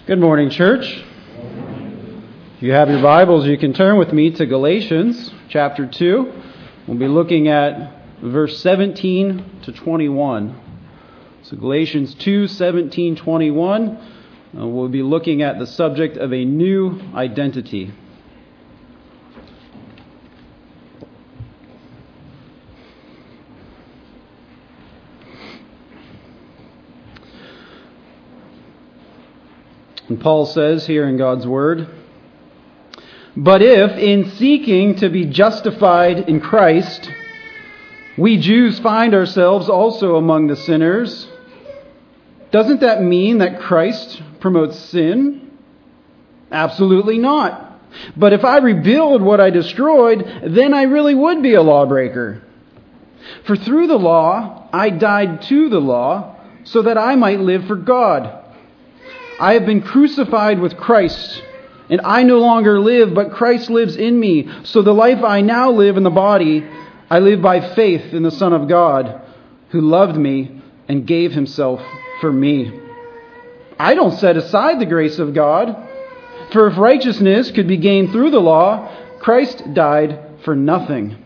Good morning, church. If you have your Bibles, you can turn with me to Galatians chapter 2. We'll be looking at verse 17 to 21. So Galatians 2, 17, 21. We'll be looking at the subject of a new identity. And Paul says here in God's Word, "But if, in seeking to be justified in Christ, we Jews find ourselves also among the sinners, doesn't that mean that Christ promotes sin? Absolutely not. But if I rebuild what I destroyed, then I really would be a lawbreaker. For through the law, I died to the law, so that I might live for God. I have been crucified with Christ, and I no longer live, but Christ lives in me. So the life I now live in the body, I live by faith in the Son of God, who loved me and gave himself for me. I don't set aside the grace of God, for if righteousness could be gained through the law, Christ died for nothing."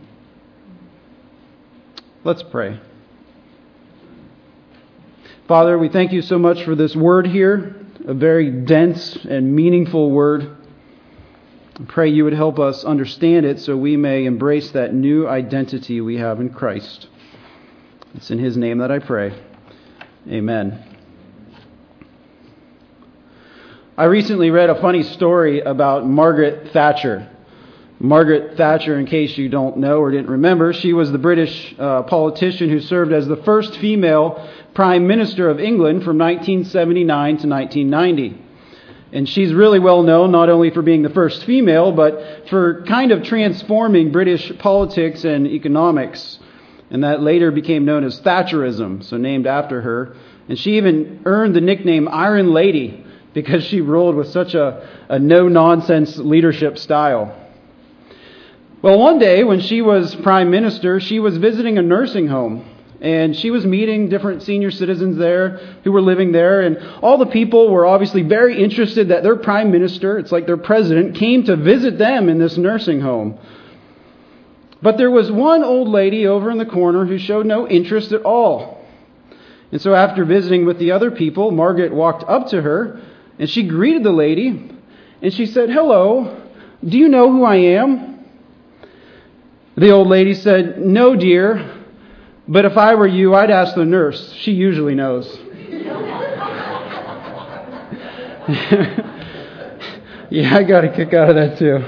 Let's pray. Father, we thank you so much for this word here. A very dense and meaningful word. I pray you would help us understand it so we may embrace that new identity we have in Christ. It's in his name that I pray. Amen. I recently read a funny story about Margaret Thatcher. Margaret Thatcher, in case you don't know or didn't remember, she was the British politician who served as the first female Prime Minister of England from 1979 to 1990. And she's really well known not only for being the first female, but for kind of transforming British politics and economics. And that later became known as Thatcherism, so named after her. And she even earned the nickname Iron Lady because she ruled with such a no-nonsense leadership style. Well, one day when she was Prime Minister, she was visiting a nursing home. And she was meeting different senior citizens there who were living there. And all the people were obviously very interested that their Prime Minister, it's like their president, came to visit them in this nursing home. But there was one old lady over in the corner who showed no interest at all. And so after visiting with the other people, Margaret walked up to her and she greeted the lady. And she said, "Hello, do you know who I am?" The old lady said, "No, dear. But if I were you, I'd ask the nurse. She usually knows." Yeah, I got a kick out of that too.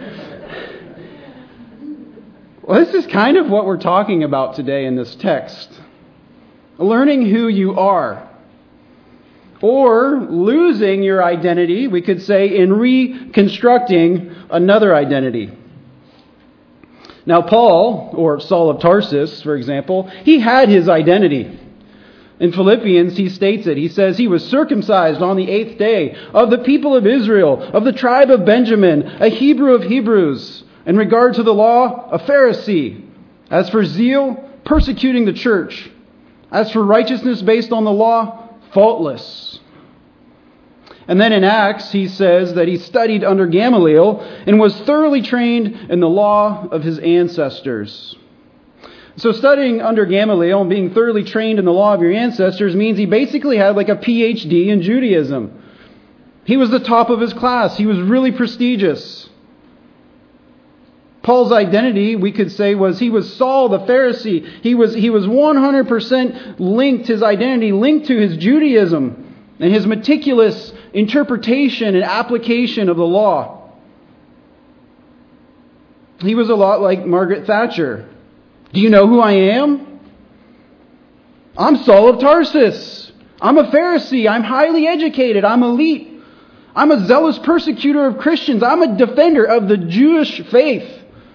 Well, this is kind of what we're talking about today in this text. Learning who you are. Or losing your identity, we could say, in reconstructing another identity. Now, Paul, or Saul of Tarsus, for example, he had his identity. In Philippians, he states it. He says he was circumcised on the 8th day, of the people of Israel, of the tribe of Benjamin, a Hebrew of Hebrews. In regard to the law, a Pharisee. As for zeal, persecuting the church. As for righteousness based on the law, faultless. And then in Acts, he says that he studied under Gamaliel and was thoroughly trained in the law of his ancestors. So studying under Gamaliel and being thoroughly trained in the law of your ancestors means he basically had like a PhD in Judaism. He was the top of his class. He was really prestigious. Paul's identity, we could say, was he was Saul the Pharisee. He was 100% linked, his identity linked to his Judaism and his meticulous interpretation and application of the law. He was a lot like Margaret Thatcher. Do you know who I am? I'm Saul of Tarsus. I'm a Pharisee. I'm highly educated. I'm elite. I'm a zealous persecutor of Christians. I'm a defender of the Jewish faith.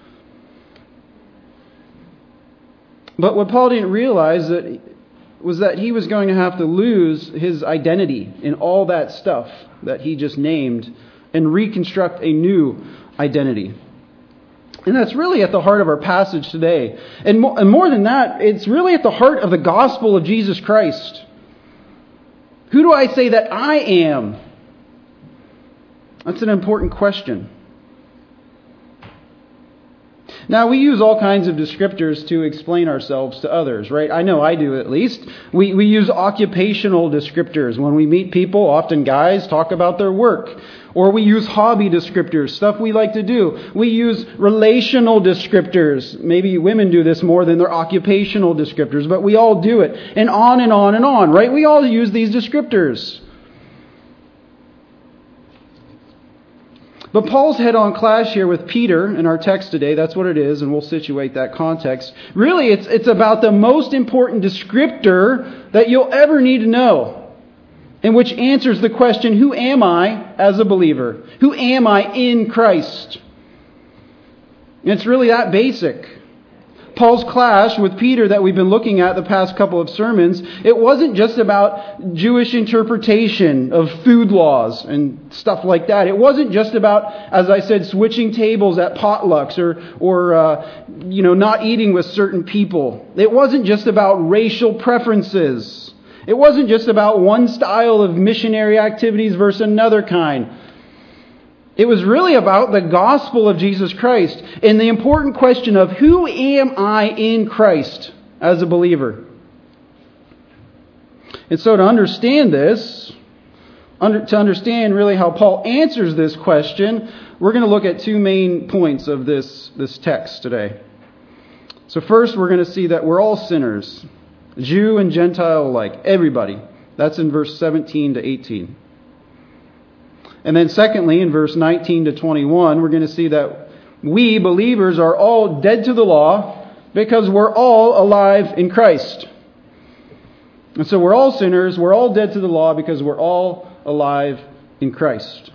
But what Paul didn't realize was that he was going to have to lose his identity in all that stuff that he just named and reconstruct a new identity. And that's really at the heart of our passage today. And more than that, it's really at the heart of the gospel of Jesus Christ. Who do I say that I am? That's an important question. Now, we use all kinds of descriptors to explain ourselves to others, right? I know I do, at least. We use occupational descriptors. When we meet people, often guys talk about their work. Or we use hobby descriptors, stuff we like to do. We use relational descriptors. Maybe women do this more than their occupational descriptors, but we all do it. And on and on and on, right? We all use these descriptors. But Paul's head-on clash here with Peter in our text today, that's what it is, and we'll situate that context. Really, it's about the most important descriptor that you'll ever need to know, and which answers the question, who am I as a believer? Who am I in Christ? And it's really that basic. Paul's clash with Peter that we've been looking at the past couple of sermons, it wasn't just about Jewish interpretation of food laws and stuff like that. It wasn't just about, as I said, switching tables at potlucks or not eating with certain people. It wasn't just about racial preferences. It wasn't just about one style of missionary activities versus another kind. It was really about the gospel of Jesus Christ and the important question of who am I in Christ as a believer? And so to understand this, to understand really how Paul answers this question, we're going to look at two main points of this text today. So first, we're going to see that we're all sinners, Jew and Gentile alike, everybody. That's in verse 17 to 18. And then secondly, in verse 19 to 21, we're going to see that we believers are all dead to the law because we're all alive in Christ. And so we're all sinners, we're all dead to the law because we're all alive in Christ.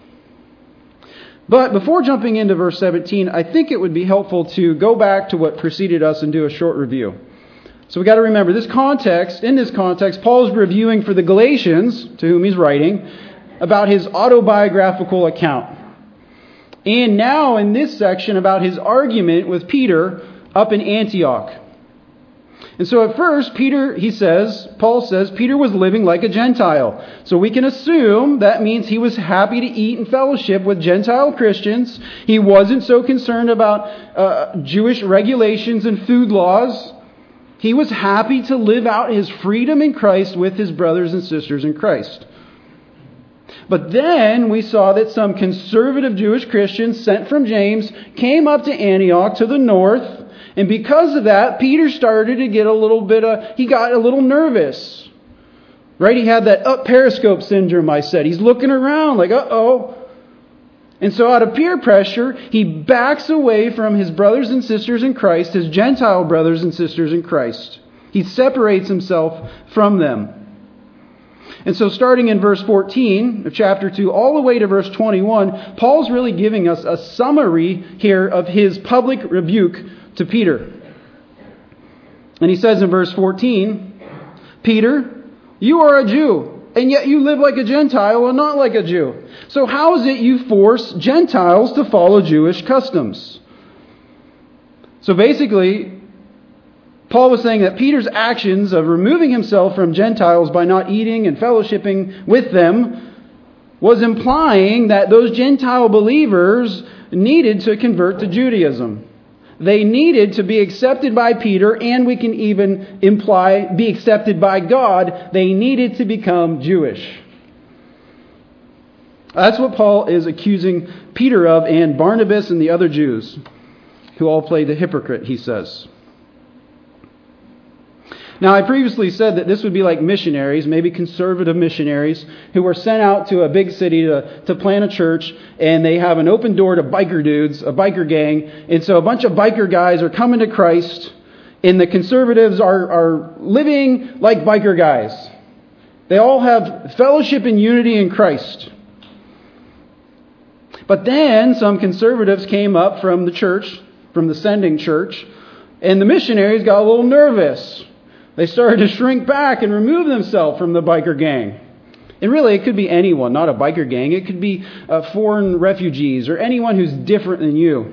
But before jumping into verse 17, I think it would be helpful to go back to what preceded us and do a short review. So we got to remember, in this context, Paul's reviewing for the Galatians, to whom he's writing, about his autobiographical account. And now in this section about his argument with Peter up in Antioch. And so at first, Paul says, Peter was living like a Gentile. So we can assume that means he was happy to eat and fellowship with Gentile Christians. He wasn't so concerned about Jewish regulations and food laws. He was happy to live out his freedom in Christ with his brothers and sisters in Christ. But then we saw that some conservative Jewish Christians sent from James came up to Antioch to the north. And because of that, Peter started to get he got a little nervous. Right? He had that periscope syndrome, I said. He's looking around like, uh-oh. And so out of peer pressure, he backs away from his brothers and sisters in Christ, his Gentile brothers and sisters in Christ. He separates himself from them. And so starting in verse 14 of chapter 2 all the way to verse 21, Paul's really giving us a summary here of his public rebuke to Peter. And he says in verse 14, Peter, you are a Jew, and yet you live like a Gentile and not like a Jew. So how is it you force Gentiles to follow Jewish customs? So basically, Paul was saying that Peter's actions of removing himself from Gentiles by not eating and fellowshipping with them was implying that those Gentile believers needed to convert to Judaism. They needed to be accepted by Peter, and we can even imply be accepted by God. They needed to become Jewish. That's what Paul is accusing Peter of, and Barnabas and the other Jews, who all played the hypocrite, he says. Now, I previously said that this would be like missionaries, maybe conservative missionaries, who were sent out to a big city to plant a church, and they have an open door to biker dudes, a biker gang. And so a bunch of biker guys are coming to Christ, and the conservatives are living like biker guys. They all have fellowship and unity in Christ. But then some conservatives came up from the church, from the sending church, and the missionaries got a little nervous. They started to shrink back and remove themselves from the biker gang. And really, it could be anyone, not a biker gang. It could be foreign refugees or anyone who's different than you.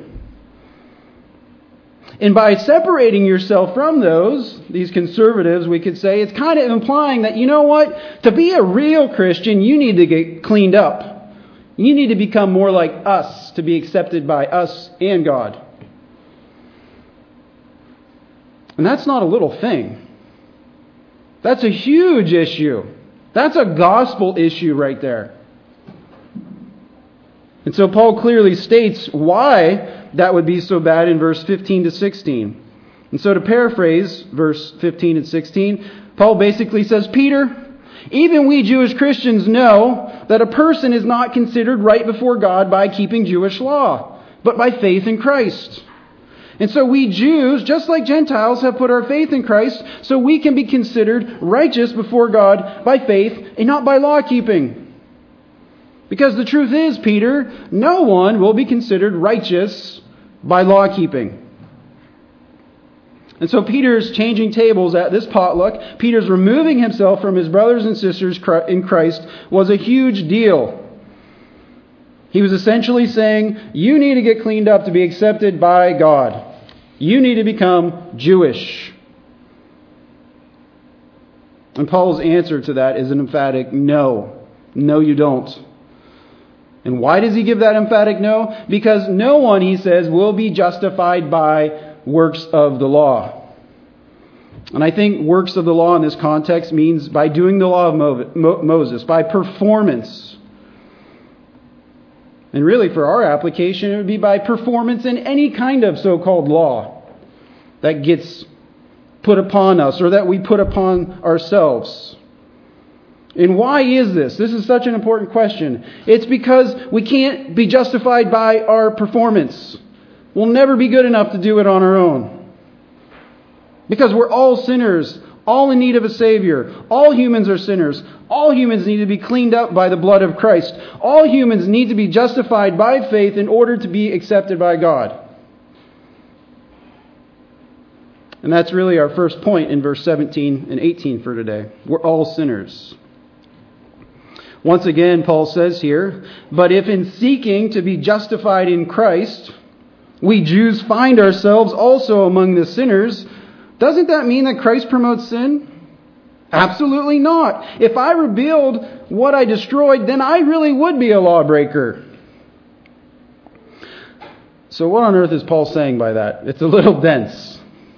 And by separating yourself from these conservatives, we could say, it's kind of implying that, you know what? To be a real Christian, you need to get cleaned up. You need to become more like us to be accepted by us and God. And that's not a little thing. That's a huge issue. That's a gospel issue right there. And so Paul clearly states why that would be so bad in verse 15 to 16. And so to paraphrase verse 15 and 16, Paul basically says, Peter, even we Jewish Christians know that a person is not considered right before God by keeping Jewish law, but by faith in Christ. And so we Jews, just like Gentiles, have put our faith in Christ so we can be considered righteous before God by faith and not by law keeping. Because the truth is, Peter, no one will be considered righteous by law keeping. And so Peter's changing tables at this potluck, Peter's removing himself from his brothers and sisters in Christ was a huge deal. He was essentially saying, you need to get cleaned up to be accepted by God. You need to become Jewish. And Paul's answer to that is an emphatic no. No, you don't. And why does he give that emphatic no? Because no one, he says, will be justified by works of the law. And I think works of the law in this context means by doing the law of Moses, by performance. And really for our application, it would be by performance in any kind of so-called law that gets put upon us or that we put upon ourselves. And why is this? This is such an important question. It's because we can't be justified by our performance. We'll never be good enough to do it on our own. Because we're all sinners, all in need of a Savior. All humans are sinners. All humans need to be cleaned up by the blood of Christ. All humans need to be justified by faith in order to be accepted by God. And that's really our first point in verse 17 and 18 for today. We're all sinners. Once again, Paul says here, but if in seeking to be justified in Christ, we Jews find ourselves also among the sinners, doesn't that mean that Christ promotes sin? Absolutely not. If I rebuild what I destroyed, then I really would be a lawbreaker. So what on earth is Paul saying by that? It's a little dense.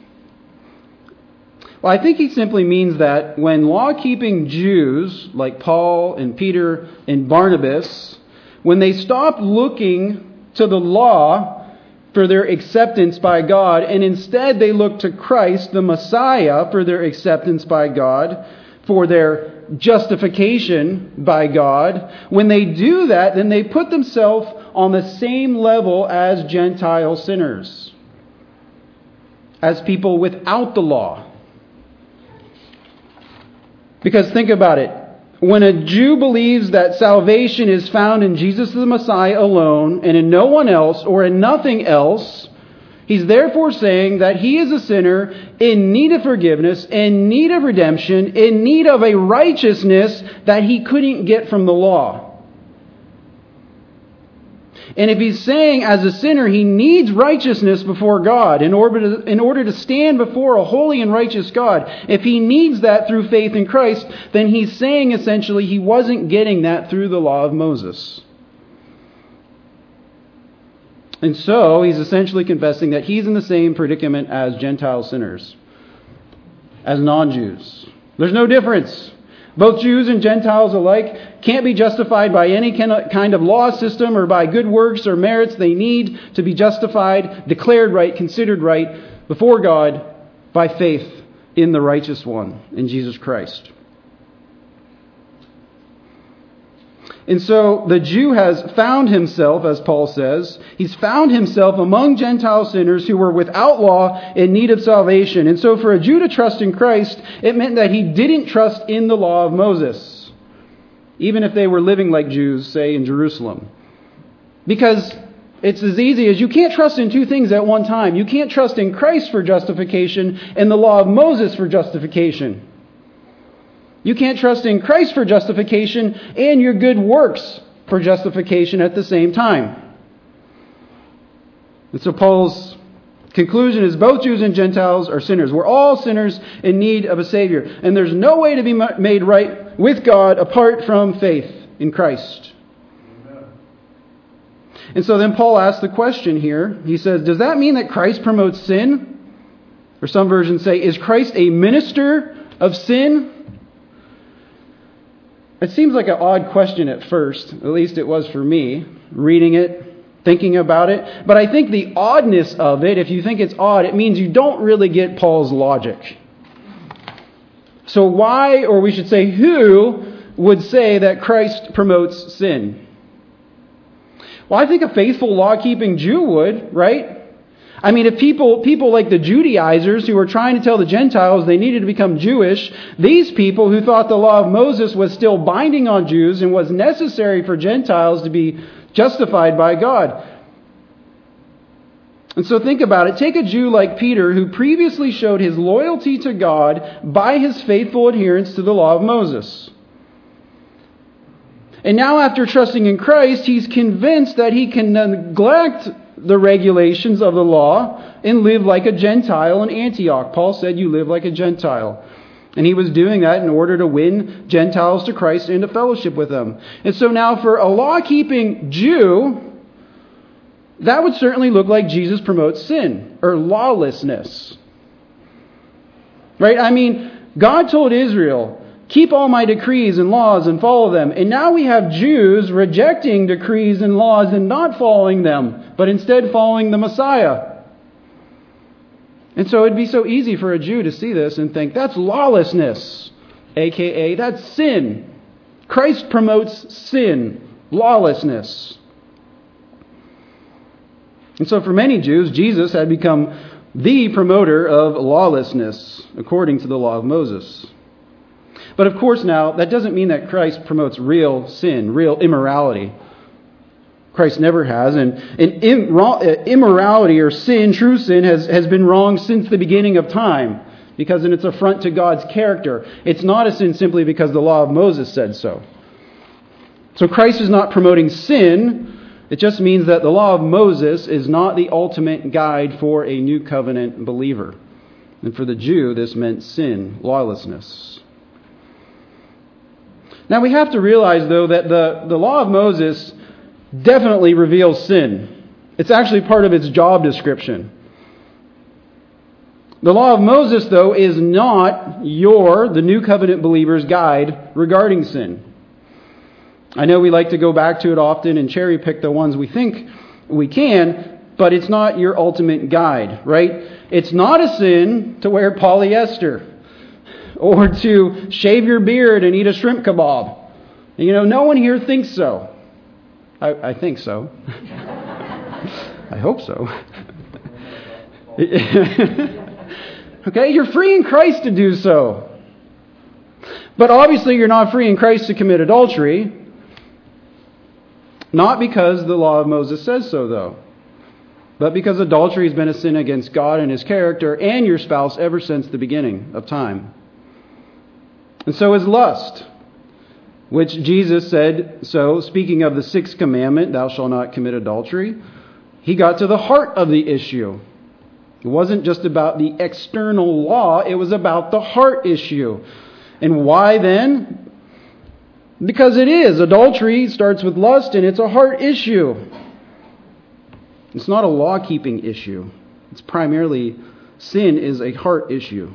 Well, I think he simply means that when law-keeping Jews, like Paul and Peter and Barnabas, when they stopped looking to the law for their acceptance by God, and instead they looked to Christ, the Messiah, for their acceptance by God, for their justification by God, when they do that, then they put themselves on the same level as Gentile sinners, as people without the law. Because think about it. When a Jew believes that salvation is found in Jesus the Messiah alone and in no one else or in nothing else, he's therefore saying that he is a sinner in need of forgiveness, in need of redemption, in need of a righteousness that he couldn't get from the law. And if he's saying as a sinner he needs righteousness before God in order to stand before a holy and righteous God, if he needs that through faith in Christ, then he's saying essentially he wasn't getting that through the law of Moses. And so he's essentially confessing that he's in the same predicament as Gentile sinners, as non-Jews. There's no difference. Both Jews and Gentiles alike can't be justified by any kind of law system or by good works or merits. They need to be justified, declared right, considered right before God by faith in the righteous one, in Jesus Christ. And so the Jew has found himself, as Paul says, he's found himself among Gentile sinners who were without law in need of salvation. And so for a Jew to trust in Christ, it meant that he didn't trust in the law of Moses, even if they were living like Jews, say, in Jerusalem. Because it's as easy as you can't trust in two things at one time. You can't trust in Christ for justification and the law of Moses for justification. You can't trust in Christ for justification and your good works for justification at the same time. And so Paul's conclusion is both Jews and Gentiles are sinners. We're all sinners in need of a Savior. And there's no way to be made right with God apart from faith in Christ. Amen. And so then Paul asks the question here. He says, does that mean that Christ promotes sin? Or some versions say, is Christ a minister of sin? It seems like an odd question at first. At least it was for me, reading it, thinking about it. But I think the oddness of it, if you think it's odd, it means you don't really get Paul's logic. So why, or we should say who, would say that Christ promotes sin? Well, I think a faithful law-keeping Jew would, right? I mean, if people like the Judaizers who were trying to tell the Gentiles they needed to become Jewish, these people who thought the law of Moses was still binding on Jews and was necessary for Gentiles to be justified by God. And so think about it. Take a Jew like Peter who previously showed his loyalty to God by his faithful adherence to the law of Moses. And now after trusting in Christ, he's convinced that he can neglect the regulations of the law and live like a Gentile in Antioch. Paul said, you live like a Gentile. And he was doing that in order to win Gentiles to Christ and to fellowship with them. And so now for a law-keeping Jew, that would certainly look like Jesus promotes sin or lawlessness. Right? I mean, God told Israel, keep all my decrees and laws and follow them. And now we have Jews rejecting decrees and laws and not following them, but instead following the Messiah. And so it'd be so easy for a Jew to see this and think, that's lawlessness, aka that's sin. Christ promotes sin, lawlessness. And so for many Jews, Jesus had become the promoter of lawlessness, according to the law of Moses. But of course now, that doesn't mean that Christ promotes real sin, real immorality. Christ never has. And immorality or sin, true sin, has been wrong since the beginning of time because it's an affront to God's character. It's not a sin simply because the law of Moses said so. So Christ is not promoting sin. It just means that the law of Moses is not the ultimate guide for a new covenant believer. And for the Jew, this meant sin, lawlessness. Now we have to realize, though, that the law of Moses definitely reveals sin. It's actually part of its job description. The law of Moses, though, is not the new covenant believer's guide regarding sin. I know we like to go back to it often and cherry pick the ones we think we can, but it's not your ultimate guide, right? It's not a sin to wear polyester or to shave your beard and eat a shrimp kebab. No one here thinks so. I think so. I hope so. Okay, you're free in Christ to do so. But obviously you're not free in Christ to commit adultery. Not because the law of Moses says so, though. But because adultery has been a sin against God and His character and your spouse ever since the beginning of time. And so is lust, which Jesus said, so speaking of the sixth commandment, thou shalt not commit adultery, He got to the heart of the issue. It wasn't just about the external law, it was about the heart issue. And why then? Because it is. Adultery starts with lust and it's a heart issue. It's not a law-keeping issue. It's primarily, sin is a heart issue.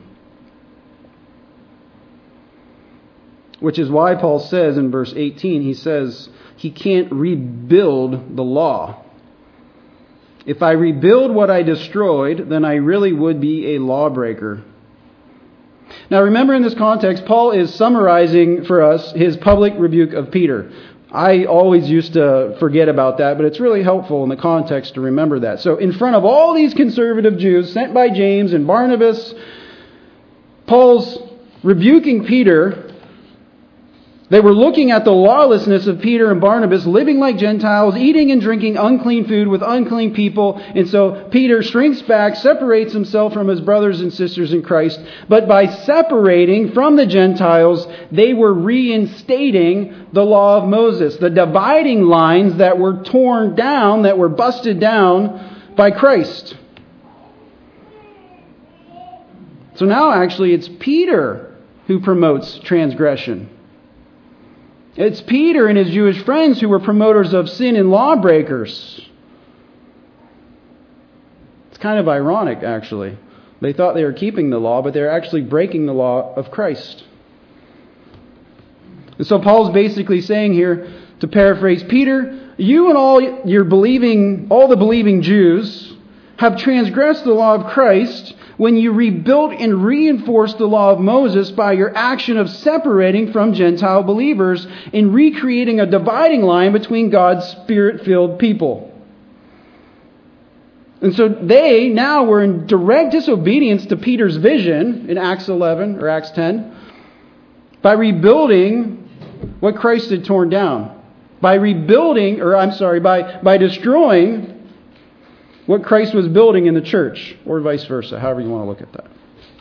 Which is why Paul says in verse 18, he says, he can't rebuild the law. If I rebuild what I destroyed, then I really would be a lawbreaker. Now remember, in this context, Paul is summarizing for us his public rebuke of Peter. I always used to forget about that, but it's really helpful in the context to remember that. So in front of all these conservative Jews sent by James and Barnabas, Paul's rebuking Peter. They were looking at the lawlessness of Peter and Barnabas, living like Gentiles, eating and drinking unclean food with unclean people. And so Peter shrinks back, separates himself from his brothers and sisters in Christ. But by separating from the Gentiles, they were reinstating the law of Moses, the dividing lines that were torn down, that were busted down by Christ. So now actually it's Peter who promotes transgression. It's Peter and his Jewish friends who were promoters of sin and lawbreakers. It's kind of ironic, actually. They thought they were keeping the law, but they're actually breaking the law of Christ. And so Paul's basically saying here, to paraphrase Peter, you and all the believing Jews have transgressed the law of Christ when you rebuilt and reinforced the law of Moses by your action of separating from Gentile believers and recreating a dividing line between God's Spirit-filled people. And so they now were in direct disobedience to Peter's vision in Acts 11 or Acts 10 by rebuilding what Christ had torn down. By destroying what Christ was building in the church, or vice versa, however you want to look at that.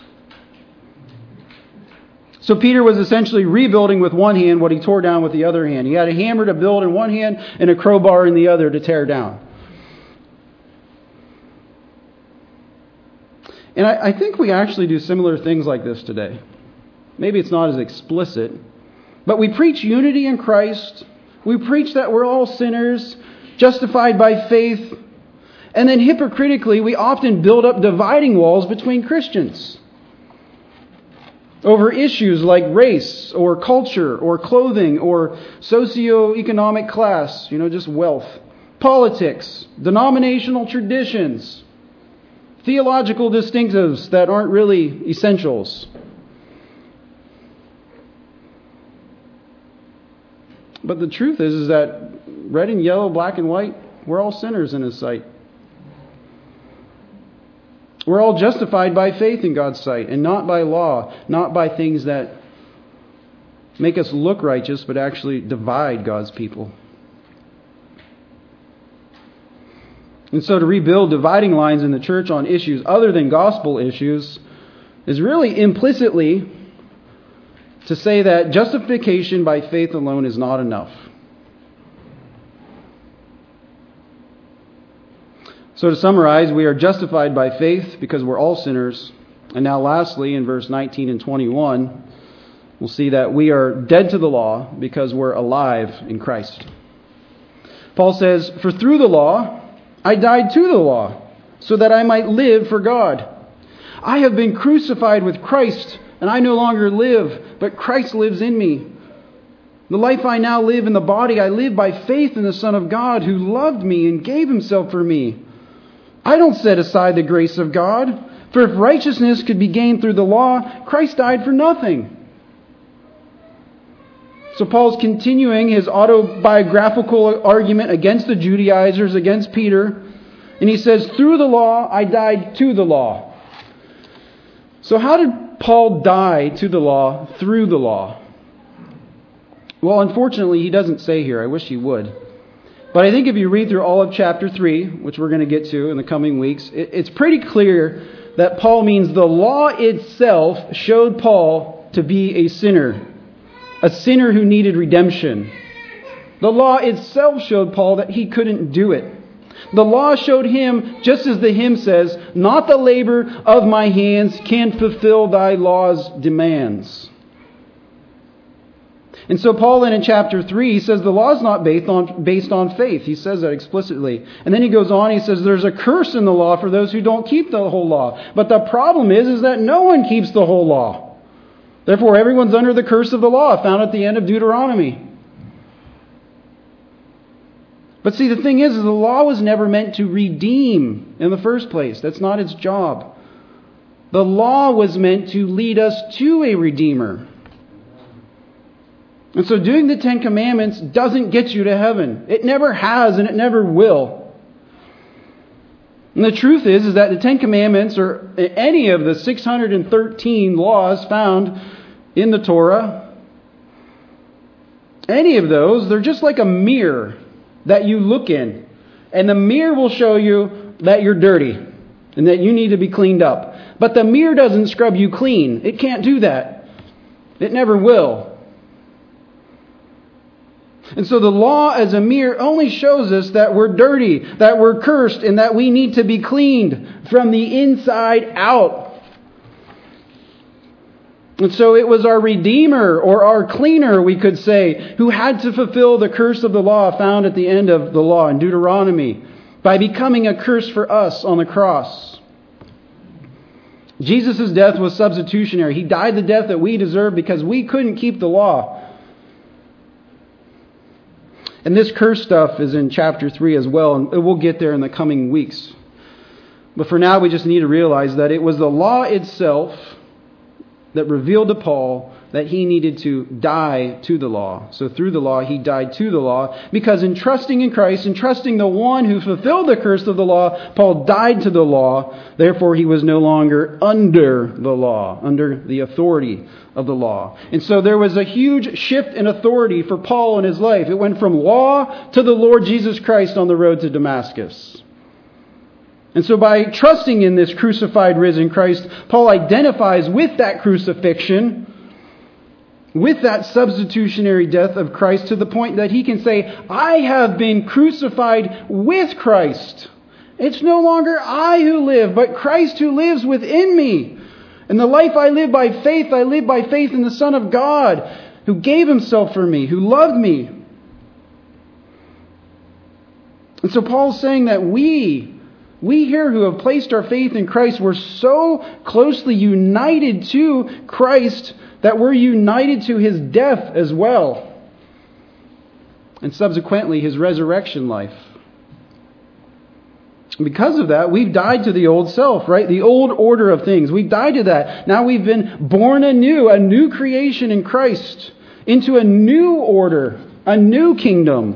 So Peter was essentially rebuilding with one hand what he tore down with the other hand. He had a hammer to build in one hand and a crowbar in the other to tear down. And I think we actually do similar things like this today. Maybe it's not as explicit, but we preach unity in Christ. We preach that we're all sinners, justified by faith. And then hypocritically, we often build up dividing walls between Christians over issues like race or culture or clothing or socioeconomic class, just wealth, politics, denominational traditions, theological distinctives that aren't really essentials. But the truth is that red and yellow, black and white, we're all sinners in His sight. We're all justified by faith in God's sight and not by law, not by things that make us look righteous but actually divide God's people. And so to rebuild dividing lines in the church on issues other than gospel issues is really implicitly to say that justification by faith alone is not enough. So to summarize, we are justified by faith because we're all sinners. And now lastly, in verse 19 and 21, we'll see that we are dead to the law because we're alive in Christ. Paul says, "For through the law, I died to the law, so that I might live for God. I have been crucified with Christ, and I no longer live, but Christ lives in me. The life I now live in the body, I live by faith in the Son of God who loved me and gave Himself for me. I don't set aside the grace of God, for if righteousness could be gained through the law, Christ died for nothing." So Paul's continuing his autobiographical argument against the Judaizers, against Peter. And he says, through the law, I died to the law. So how did Paul die to the law through the law? Well, unfortunately, he doesn't say here. I wish he would. But I think if you read through all of chapter 3, which we're going to get to in the coming weeks, it's pretty clear that Paul means the law itself showed Paul to be a sinner who needed redemption. The law itself showed Paul that he couldn't do it. The law showed him, just as the hymn says, "Not the labor of my hands can fulfill thy law's demands." And so Paul then in chapter 3 says the law is not based on faith. He says that explicitly. And then he goes on, he says there's a curse in the law for those who don't keep the whole law. But the problem is that no one keeps the whole law. Therefore, everyone's under the curse of the law, found at the end of Deuteronomy. But see, the thing is the law was never meant to redeem in the first place. That's not its job. The law was meant to lead us to a Redeemer. And so doing the Ten Commandments doesn't get you to heaven. It never has and it never will. And the truth is that the Ten Commandments, or any of the 613 laws found in the Torah, any of those, they're just like a mirror that you look in. And the mirror will show you that you're dirty and that you need to be cleaned up. But the mirror doesn't scrub you clean. It can't do that. It never will. And so the law as a mirror only shows us that we're dirty, that we're cursed, and that we need to be cleaned from the inside out. And so it was our Redeemer, or our Cleaner, we could say, who had to fulfill the curse of the law found at the end of the law in Deuteronomy by becoming a curse for us on the cross. Jesus' death was substitutionary. He died the death that we deserved because we couldn't keep the law. And this curse stuff is in chapter 3 as well, and we'll get there in the coming weeks. But for now, we just need to realize that it was the law itself that revealed to Paul that he needed to die to the law. So through the law, he died to the law, because in trusting in Christ and trusting the one who fulfilled the curse of the law, Paul died to the law. Therefore, he was no longer under the law, under the authority of the law. And so there was a huge shift in authority for Paul in his life. It went from law to the Lord Jesus Christ on the road to Damascus. And so by trusting in this crucified, risen Christ, Paul identifies with that crucifixion, with that substitutionary death of Christ, to the point that he can say, I have been crucified with Christ. It's no longer I who live, but Christ who lives within me. And the life I live by faith in the Son of God, who gave himself for me, who loved me. And so Paul's saying that we here who have placed our faith in Christ, we're so closely united to Christ that we're united to his death as well. And subsequently his resurrection life. Because of that, we've died to the old self, right? The old order of things. We've died to that. Now we've been born anew, a new creation in Christ, into a new order, a new kingdom.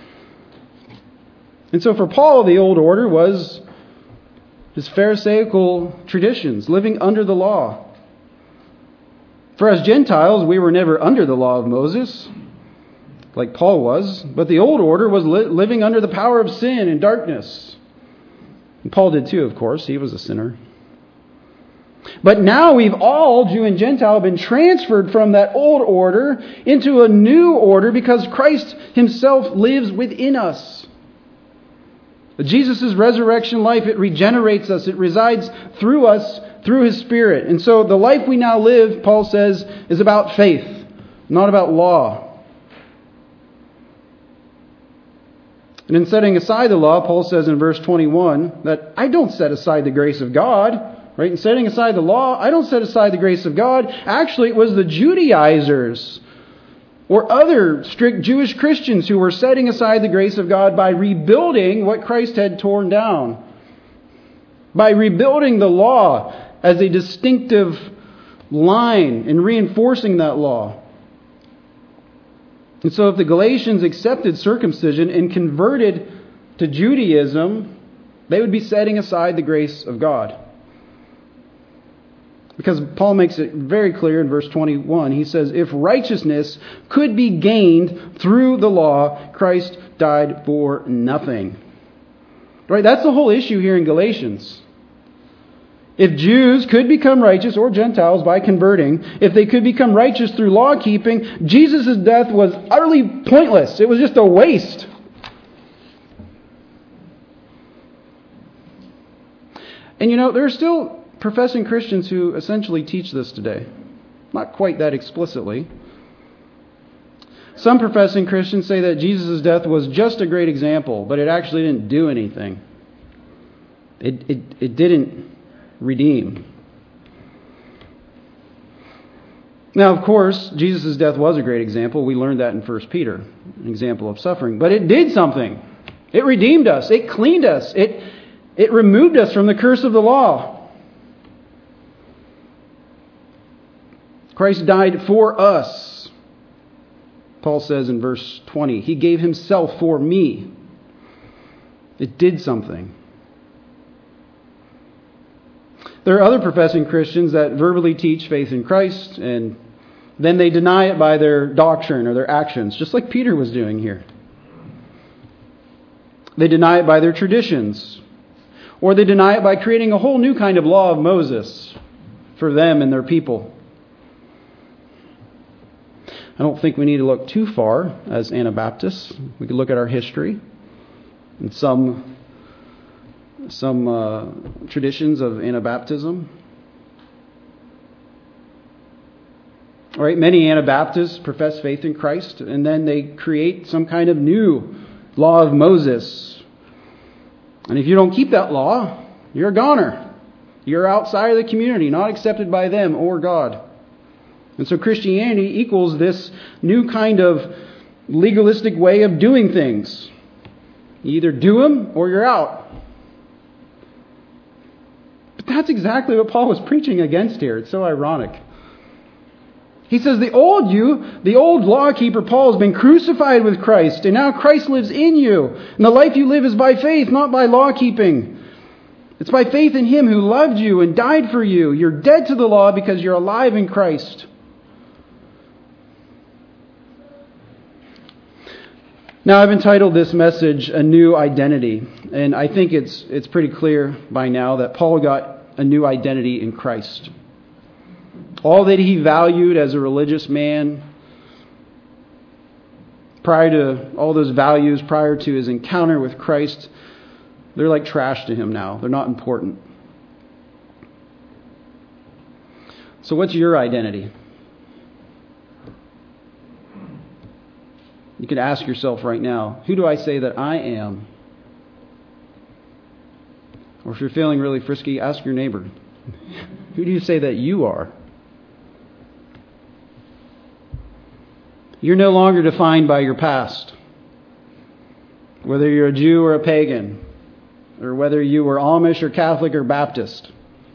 And so for Paul, the old order was his Pharisaical traditions, living under the law. For as Gentiles, we were never under the law of Moses, like Paul was, but the old order was living under the power of sin and darkness. And Paul did too, of course. He was a sinner. But now we've all, Jew and Gentile, been transferred from that old order into a new order because Christ himself lives within us. Jesus' resurrection life, it regenerates us. It resides through us, through his Spirit. And so the life we now live, Paul says, is about faith, not about law. And in setting aside the law, Paul says in verse 21 that I don't set aside the grace of God. Right? In setting aside the law, I don't set aside the grace of God. Actually, it was the Judaizers or other strict Jewish Christians who were setting aside the grace of God by rebuilding what Christ had torn down. By rebuilding the law as a distinctive line and reinforcing that law. And so if the Galatians accepted circumcision and converted to Judaism, they would be setting aside the grace of God. Because Paul makes it very clear in verse 21. He says, if righteousness could be gained through the law, Christ died for nothing. Right? That's the whole issue here in Galatians. If Jews could become righteous, or Gentiles by converting, if they could become righteous through law keeping, Jesus' death was utterly pointless. It was just a waste. And you know, there are still professing Christians who essentially teach this today. Not quite that explicitly. Some professing Christians say that Jesus' death was just a great example, but it actually didn't do anything. It didn't redeem. Now, of course, Jesus' death was a great example. We learned that in 1 Peter, an example of suffering. But it did something. It redeemed us. It cleaned us. It removed us from the curse of the law. Christ died for us. Paul says in verse 20, he gave himself for me. It did something. There are other professing Christians that verbally teach faith in Christ, and then they deny it by their doctrine or their actions, just like Peter was doing here. They deny it by their traditions, or they deny it by creating a whole new kind of law of Moses for them and their people. I don't think we need to look too far as Anabaptists. We could look at our history and some traditions of Anabaptism. All right, many Anabaptists profess faith in Christ, and then they create some kind of new law of Moses. And if you don't keep that law, you're a goner. You're outside of the community, not accepted by them or God. And so Christianity equals this new kind of legalistic way of doing things. You either do them or you're out. But that's exactly what Paul was preaching against here. It's so ironic. He says the old lawkeeper Paul, has been crucified with Christ, and now Christ lives in you. And the life you live is by faith, not by law keeping. It's by faith in Him who loved you and died for you. You're dead to the law because you're alive in Christ. Now, I've entitled this message A New Identity, and I think it's pretty clear by now that Paul got a new identity in Christ. All that he valued as a religious man, prior to all those values, prior to his encounter with Christ, they're like trash to him now. They're not important. So what's your identity? You can ask yourself right now, who do I say that I am? Or if you're feeling really frisky, ask your neighbor. Who do you say that you are? You're no longer defined by your past. Whether you're a Jew or a pagan, or whether you were Amish or Catholic or Baptist,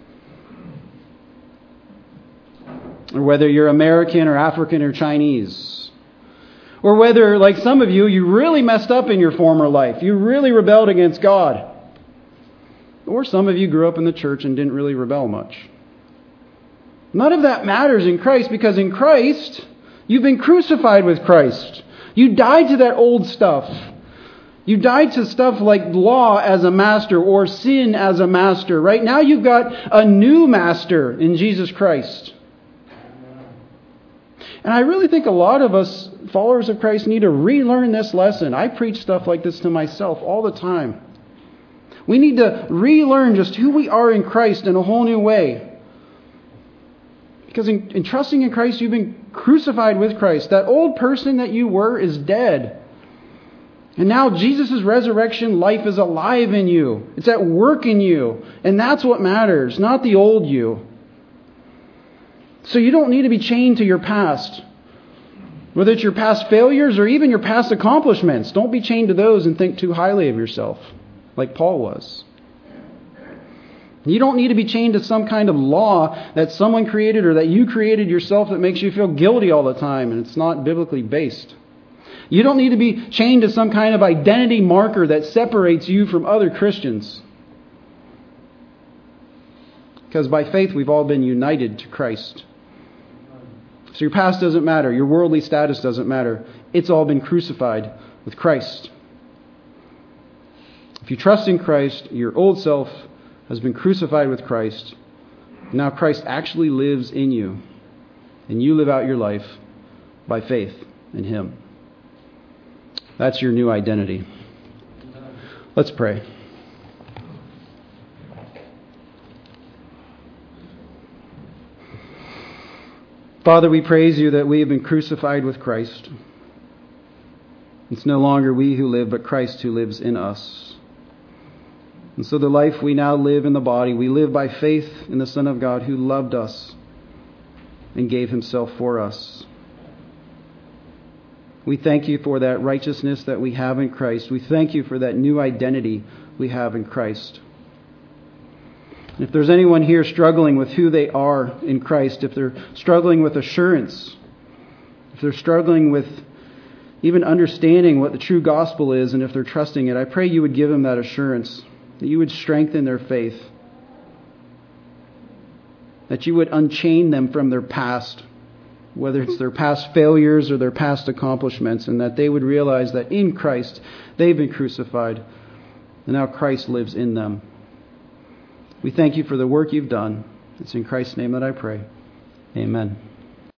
or whether you're American or African or Chinese, or whether, like some of you, you really messed up in your former life. You really rebelled against God. Or some of you grew up in the church and didn't really rebel much. None of that matters in Christ, because in Christ, you've been crucified with Christ. You died to that old stuff. You died to stuff like law as a master or sin as a master. Right now you've got a new master in Jesus Christ. And I really think a lot of us followers of Christ need to relearn this lesson. I preach stuff like this to myself all the time. We need to relearn just who we are in Christ in a whole new way. Because in trusting in Christ, you've been crucified with Christ. That old person that you were is dead. And now Jesus' resurrection life is alive in you. It's at work in you. And that's what matters, not the old you. So you don't need to be chained to your past. Whether it's your past failures or even your past accomplishments. Don't be chained to those and think too highly of yourself, like Paul was. You don't need to be chained to some kind of law that someone created or that you created yourself that makes you feel guilty all the time and it's not biblically based. You don't need to be chained to some kind of identity marker that separates you from other Christians. Because by faith we've all been united to Christ. So your past doesn't matter. Your worldly status doesn't matter. It's all been crucified with Christ. If you trust in Christ, your old self has been crucified with Christ. Now Christ actually lives in you. And you live out your life by faith in Him. That's your new identity. Let's pray. Father, we praise You that we have been crucified with Christ. It's no longer we who live, but Christ who lives in us. And so the life we now live in the body, we live by faith in the Son of God who loved us and gave Himself for us. We thank You for that righteousness that we have in Christ. We thank You for that new identity we have in Christ. And if there's anyone here struggling with who they are in Christ, if they're struggling with assurance, if they're struggling with even understanding what the true gospel is, and if they're trusting it, I pray You would give them that assurance, that You would strengthen their faith, that You would unchain them from their past, whether it's their past failures or their past accomplishments, and that they would realize that in Christ they've been crucified, and now Christ lives in them. We thank You for the work You've done. It's in Christ's name that I pray. Amen.